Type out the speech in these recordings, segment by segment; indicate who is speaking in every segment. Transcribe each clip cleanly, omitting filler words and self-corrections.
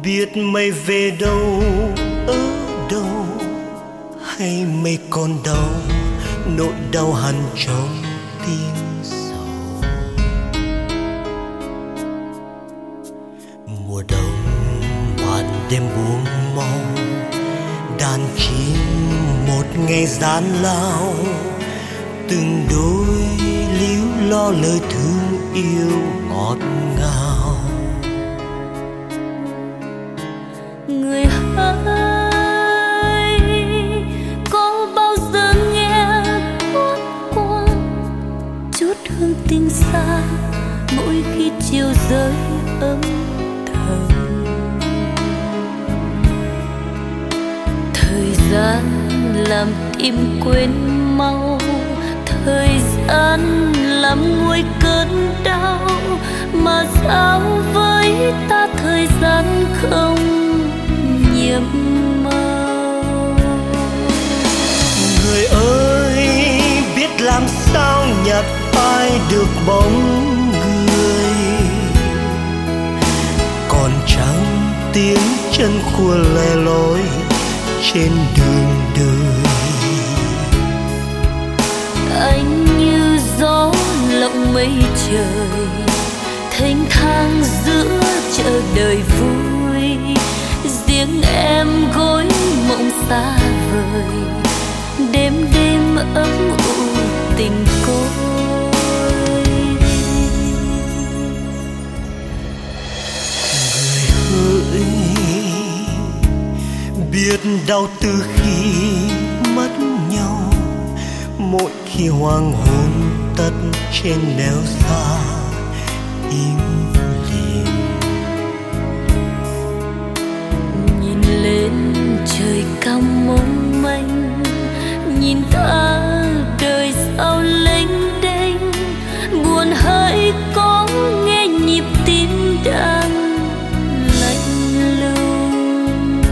Speaker 1: biết mây về đâu, ở đâu, hay mây còn đâu, nỗi đau hằn trong tim sầu. Mùa đông màn đêm buông mau, đàn chim một ngày gian lao, từng đôi líu lo lời thương yêu ngọt ngào.
Speaker 2: Người hỡi, có bao giờ nghe thoáng qua chút hương tình xa mỗi khi chiều rơi âm thầm? Thời gian làm tim quên mau, thời gian làm nguôi cơn đau, mà sao với ta thời gian không nhiệm màu.
Speaker 1: Người ơi, biết làm sao nhặt phai được bóng người, còn chẳng tiếng chân khua lẻ loi trên đường đời.
Speaker 2: Anh như gió lộng mây trời, thênh thang giữa chợ đời vui, riêng em gối mộng xa vời, đêm đêm ấm u tình côi.
Speaker 1: Người hỡi, biết đau từ khi mất nhau, mỗi khi hoàng hôn tất trên nẻo xa im lìm.
Speaker 2: Nhìn lên trời cao mong manh, nhìn ta đời sao lênh đênh, buồn hỡi có nghe nhịp tim đang lạnh lùng.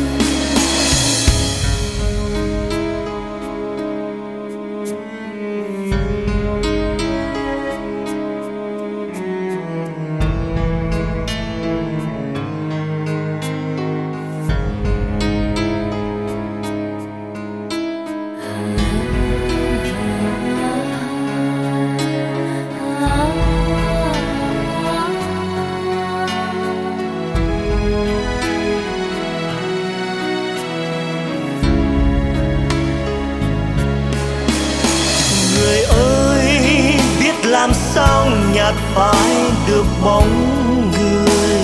Speaker 1: Làm sao nhạt phai được bóng người,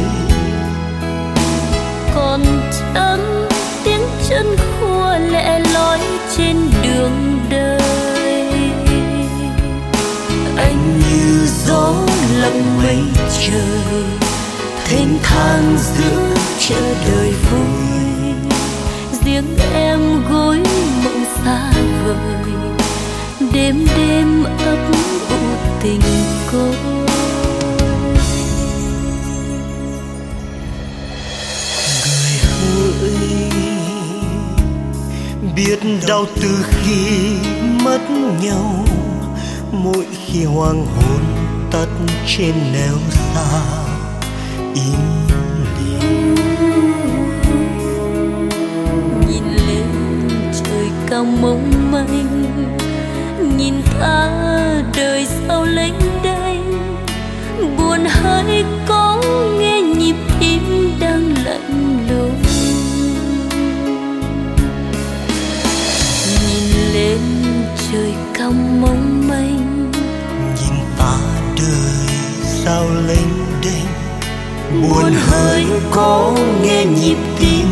Speaker 2: còn chẳng tiếng chân khua lẻ loi trên đường đời.
Speaker 1: Anh như gió lộng mây trời, thênh thang giữa chợ đời vui,
Speaker 2: riêng em gối mộng xa vời, đêm đêm ấp u tình côi.
Speaker 1: Người hỡi, biết đau từ khi mất nhau, mỗi khi hoàng hôn tắt trên nẻo xa im lìm.
Speaker 2: Nhìn lên trời cao mong manh, nhìn ta đời sao lênh đênh, buồn hỡi có nghe nhịp tim đang lạnh lùng. Nhìn lên trời cao mong manh,
Speaker 1: nhìn ta đời sao lênh đênh, buồn hỡi có nghe nhịp tim